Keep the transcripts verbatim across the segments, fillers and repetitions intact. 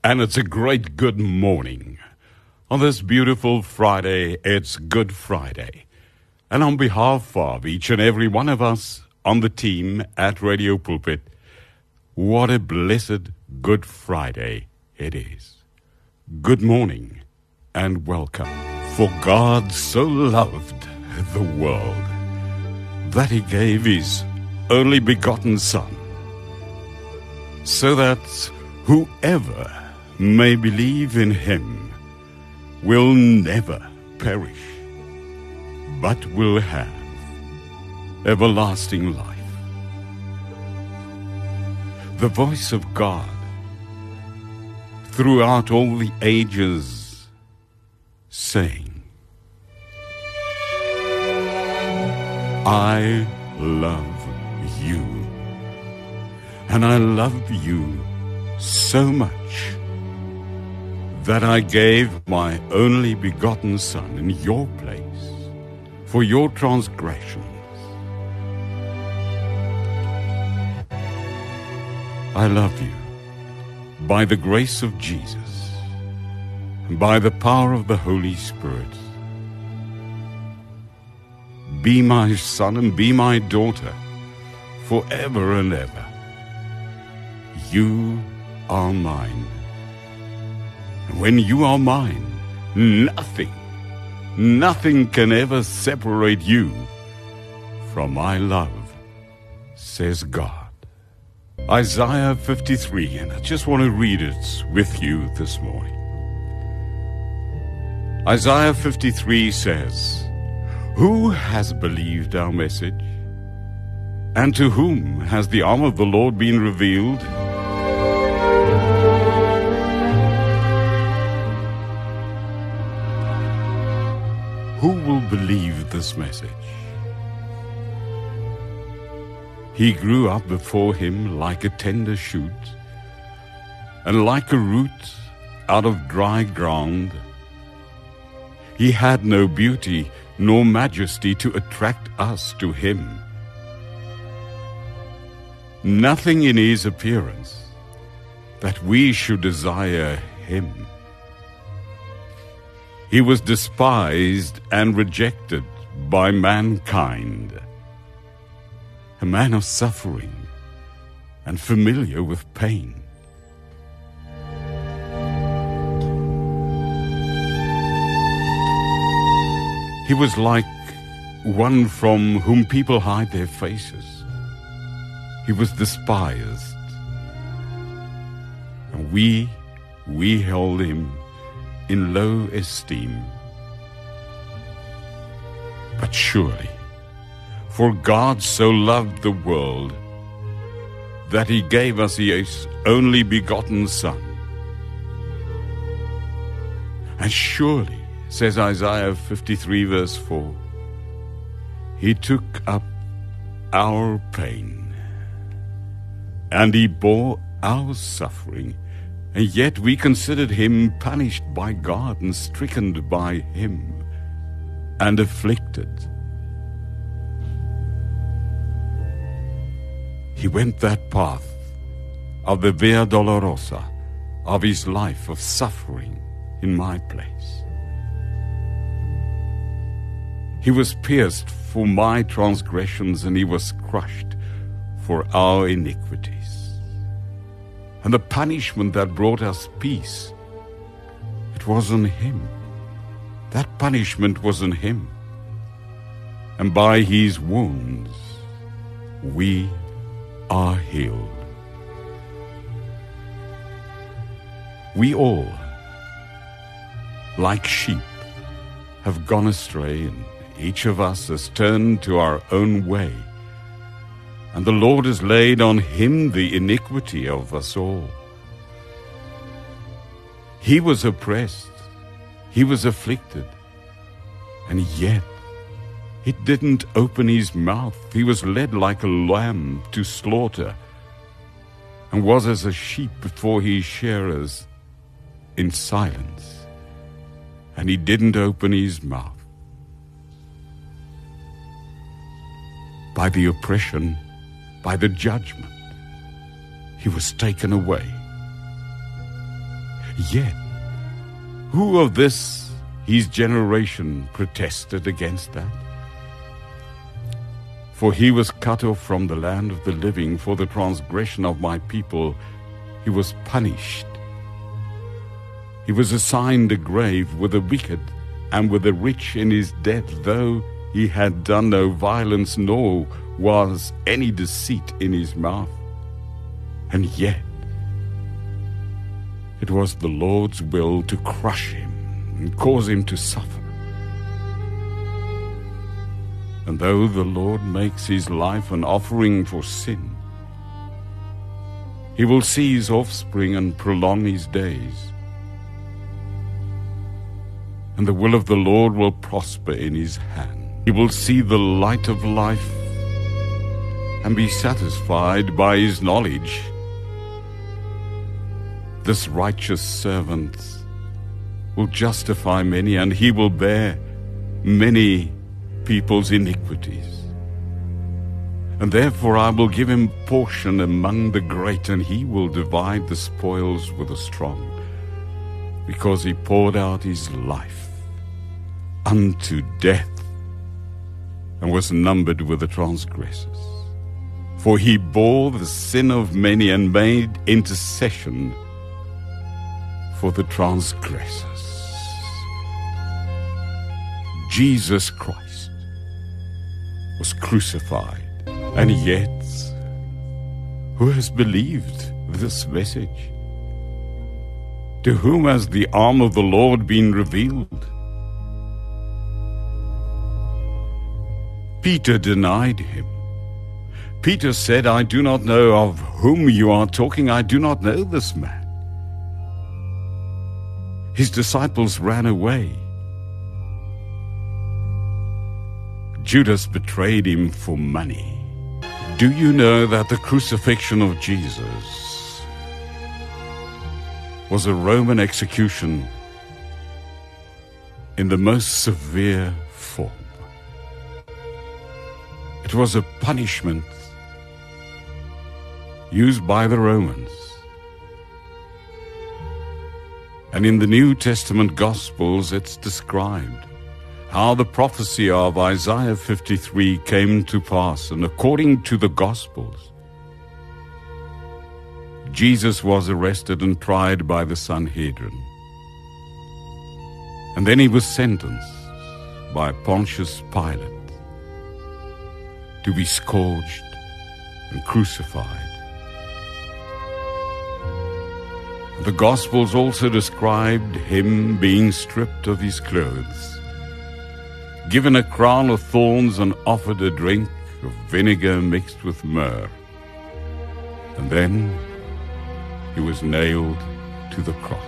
And it's a great good morning. On this beautiful Friday, it's Good Friday. And on behalf of each and every one of us on the team at Radio Pulpit, what a blessed Good Friday it is. Good morning and welcome. For God so loved the world that he gave his only begotten Son, so that whoever may believe in him will never perish, but will have everlasting life. The voice of God throughout all the ages saying, I love you, and I love you so much that I gave my only begotten Son in your place for your transgressions. I love you by the grace of Jesus, and by the power of the Holy Spirit. Be my son and be my daughter forever and ever. You are mine. When you are mine, nothing, nothing can ever separate you from my love, says God. Isaiah fifty-three, and I just want to read it with you this morning. Isaiah fifty-three says, who has believed our message? And to whom has the arm of the Lord been revealed? Who will believe this message? He grew up before him like a tender shoot, and like a root out of dry ground. He had no beauty nor majesty to attract us to him. Nothing in his appearance that we should desire him. He was despised and rejected by mankind, a man of suffering and familiar with pain. He was like one from whom people hide their faces. He was despised, and we, we held him in low esteem. But surely, for God so loved the world that he gave us his only begotten Son. And surely, says Isaiah fifty-three verse four, he took up our pain, and he bore our suffering. And yet we considered him punished by God and stricken by him and afflicted. He went that path of the Via Dolorosa, of his life of suffering in my place. He was pierced for my transgressions, and he was crushed for our iniquities. And the punishment that brought us peace, it was on him. That punishment was on him. And by his wounds, we are healed. We all, like sheep, have gone astray, and each of us has turned to our own way. And the Lord has laid on him the iniquity of us all. He was oppressed, he was afflicted, and yet he didn't open his mouth. He was led like a lamb to slaughter, and was as a sheep before his shearers in silence, and he didn't open his mouth. By the oppression, by the judgment, he was taken away. Yet, who of this his generation protested against that? For he was cut off from the land of the living. For the transgression of my people he was punished. He was assigned a grave with the wicked and with the rich in his death, though he had done no violence, nor was any deceit in his mouth. And yet it was the Lord's will to crush him and cause him to suffer. And though the Lord makes his life an offering for sin, he will see his offspring and prolong his days. And the will of the Lord will prosper in his hand. He will see the light of life and be satisfied by his knowledge. This righteous servant will justify many, and he will bear many people's iniquities. And therefore I will give him portion among the great, and he will divide the spoils with the strong, because he poured out his life unto death and was numbered with the transgressors. For he bore the sin of many and made intercession for the transgressors. Jesus Christ was crucified, and yet who has believed this message? To whom has the arm of the Lord been revealed? Peter denied him. Peter said, I do not know of whom you are talking. I do not know this man. His disciples ran away. Judas betrayed him for money. Do you know that the crucifixion of Jesus was a Roman execution in the most severe form? It was a punishment used by the Romans. And in the New Testament Gospels it's described how the prophecy of Isaiah fifty-three came to pass. And according to the Gospels, Jesus was arrested and tried by the Sanhedrin. And then he was sentenced by Pontius Pilate to be scourged and crucified. The Gospels also described him being stripped of his clothes, given a crown of thorns, and offered a drink of vinegar mixed with myrrh. And then he was nailed to the cross.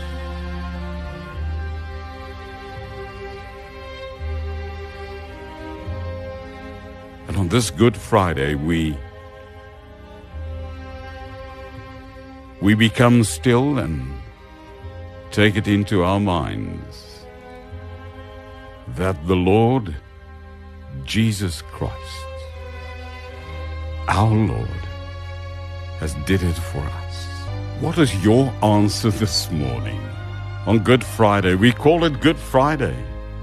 And on this Good Friday, we we become still and take it into our minds that the Lord Jesus Christ, our Lord, has did it for us. What is your answer this morning on Good Friday? We call it Good Friday.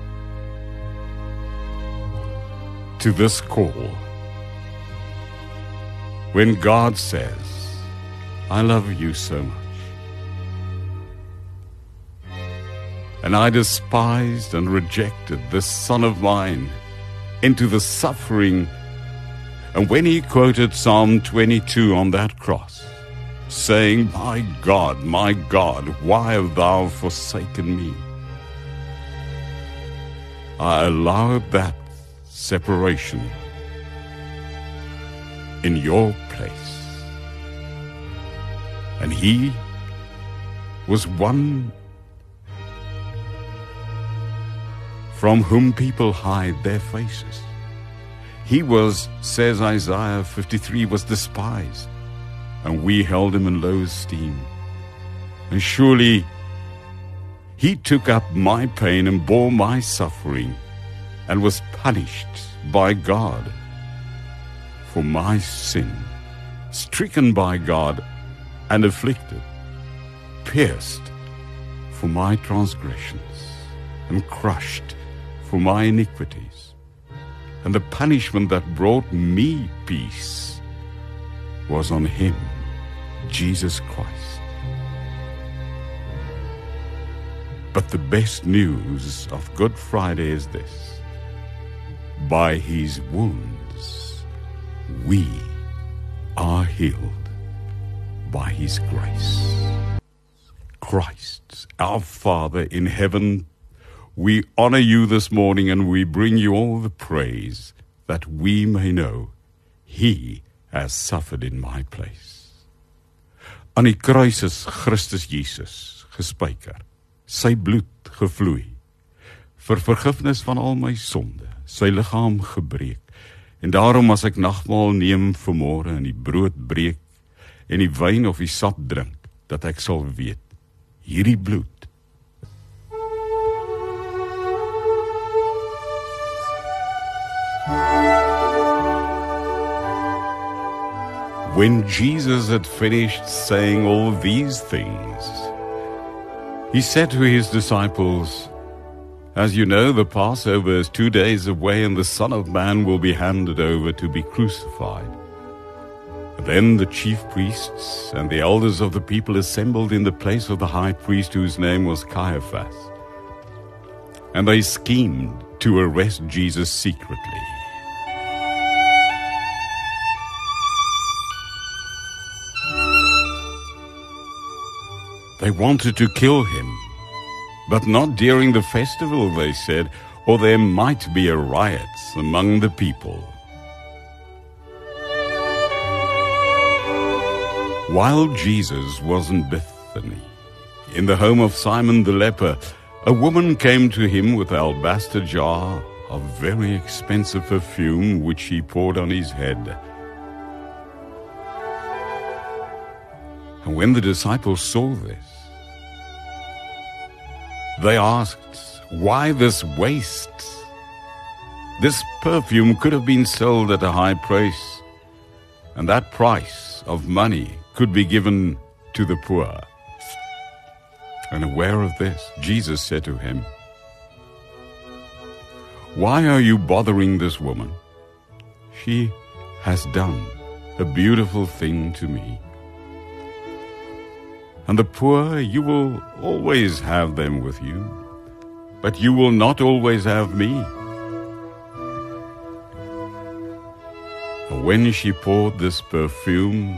To this call, when God says, I love you so much, and I despised and rejected this son of mine into the suffering. And when he quoted Psalm twenty-two on that cross, saying, my God, my God, why have thou forsaken me? I allowed that separation in your place. And he was one from whom people hide their faces. He was, says Isaiah fifty-three, was despised, and we held him in low esteem. And surely he took up my pain and bore my suffering, and was punished by God for my sin, stricken by God and afflicted, pierced for my transgressions and crushed for my iniquities. And the punishment that brought me peace was on him, Jesus Christ. But the best news of Good Friday is this: by his wounds we are healed, by his grace. Christ, our Father in heaven, we honor you this morning and we bring you all the praise that we may know he has suffered in my place. Aan die kruis is Christus Jesus gespijker, sy bloed gevloei, vir vergifnis van al my sonde, sy liggaam gebreek. En daarom as ek nagmaal neem vanmôre en die brood breek en die wyn of die sap drink, dat ek sal weet, hierdie bloed When Jesus had finished saying all these things, he said to his disciples, "As you know, the Passover is two days away and the Son of Man will be handed over to be crucified." Then the chief priests and the elders of the people assembled in the place of the high priest, whose name was Caiaphas. And they schemed to arrest Jesus secretly. They wanted to kill him, but not during the festival, they said, or there might be a riot among the people. While Jesus was in Bethany, in the home of Simon the leper, a woman came to him with an alabaster jar of very expensive perfume, which she poured on his head. And when the disciples saw this, they asked, "Why this waste? This perfume could have been sold at a high price, and that price of money could be given to the poor." And aware of this, Jesus said to him, "Why are you bothering this woman? She has done a beautiful thing to me. And the poor, you will always have them with you, but you will not always have me." And when she poured this perfume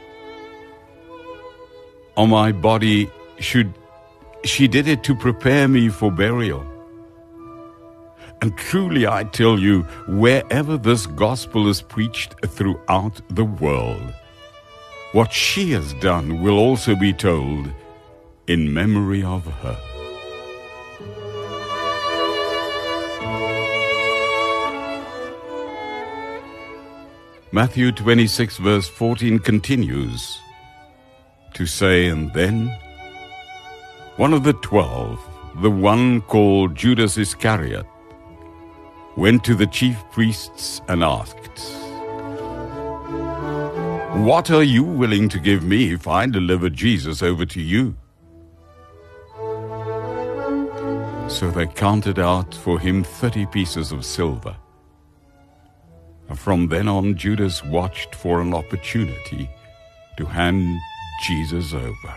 on my body, should, she did it to prepare me for burial. And truly I tell you, wherever this gospel is preached throughout the world, what she has done will also be told in memory of her. Matthew twenty-six verse fourteen continues to say, "And then one of the twelve, the one called Judas Iscariot, went to the chief priests and asked, 'What are you willing to give me if I deliver Jesus over to you?' So they counted out for him thirty pieces of silver. And from then on, Judas watched for an opportunity to hand Jesus over.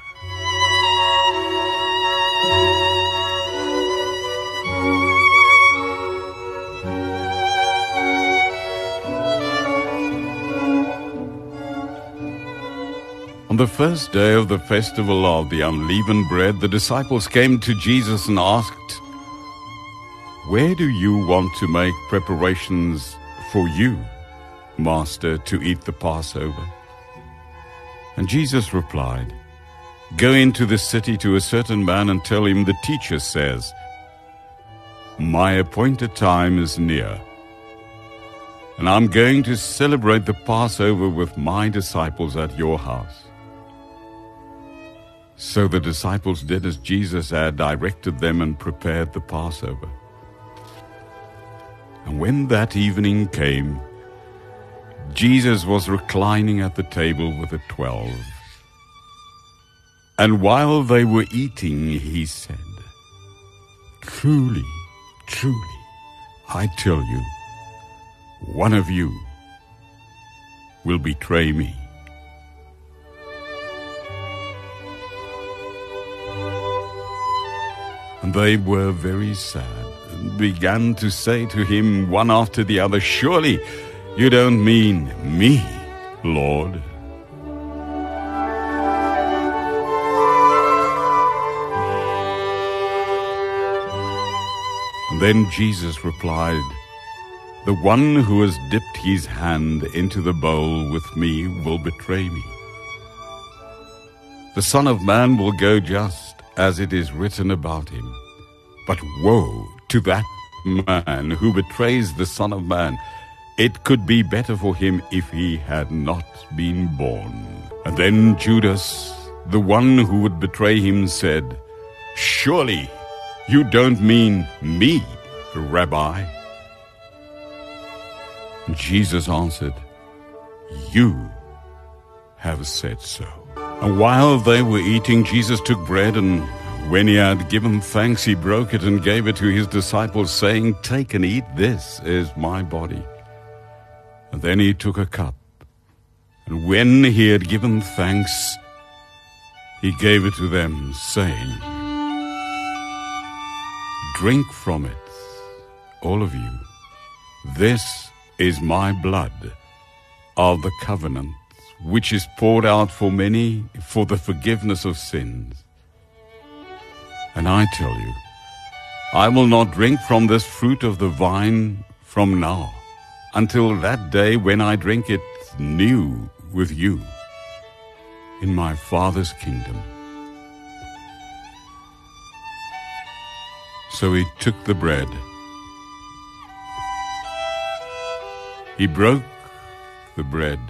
On the first day of the festival of the unleavened bread, the disciples came to Jesus and asked, "Where do you want to make preparations for you, Master, to eat the Passover?" And Jesus replied, "Go into the city to a certain man and tell him, the teacher says, 'My appointed time is near, and I'm going to celebrate the Passover with my disciples at your house.'" So the disciples did as Jesus had directed them and prepared the Passover. And when that evening came, Jesus was reclining at the table with the twelve. And while they were eating, he said, "Truly, truly, I tell you, one of you will betray me." And they were very sad and began to say to him one after the other, "Surely you don't mean me, Lord?" And then Jesus replied, "The one who has dipped his hand into the bowl with me will betray me. The Son of Man will go just as it is written about him. But woe to that man who betrays the Son of Man. It could be better for him if he had not been born." And then Judas, the one who would betray him, said, "Surely you don't mean me, Rabbi?" And Jesus answered, "You have said so." And while they were eating, Jesus took bread, and when he had given thanks, he broke it and gave it to his disciples, saying, "Take and eat, this is my body." And then he took a cup, and when he had given thanks, he gave it to them, saying, "Drink from it, all of you. This is my blood of the covenant, which is poured out for many for the forgiveness of sins. And I tell you, I will not drink from this fruit of the vine from now until that day when I drink it new with you in my Father's kingdom." So he took the bread. He broke the bread,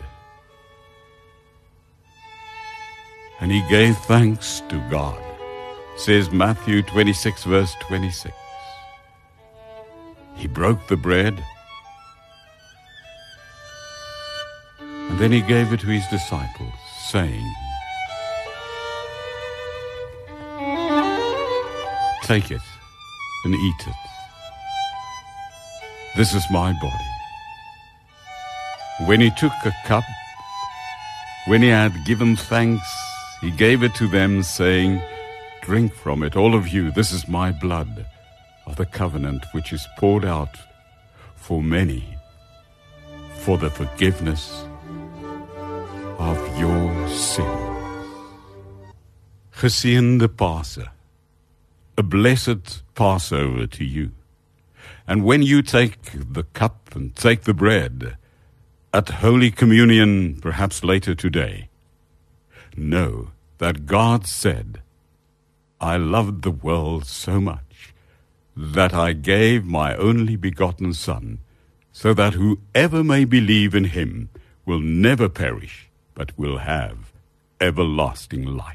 and he gave thanks to God, says Matthew twenty-six, verse twenty-six. He broke the bread, and then he gave it to his disciples, saying, "Take it and eat it. This is my body." When he took a cup, when he had given thanks, he gave it to them, saying, "Drink from it, all of you. This is my blood of the covenant, which is poured out for many for the forgiveness of your sins." Geseënde Pasen, a blessed Passover to you. And when you take the cup and take the bread at Holy Communion, perhaps later today, know that God said, "I loved the world so much that I gave my only begotten Son, so that whoever may believe in him will never perish, but will have everlasting life."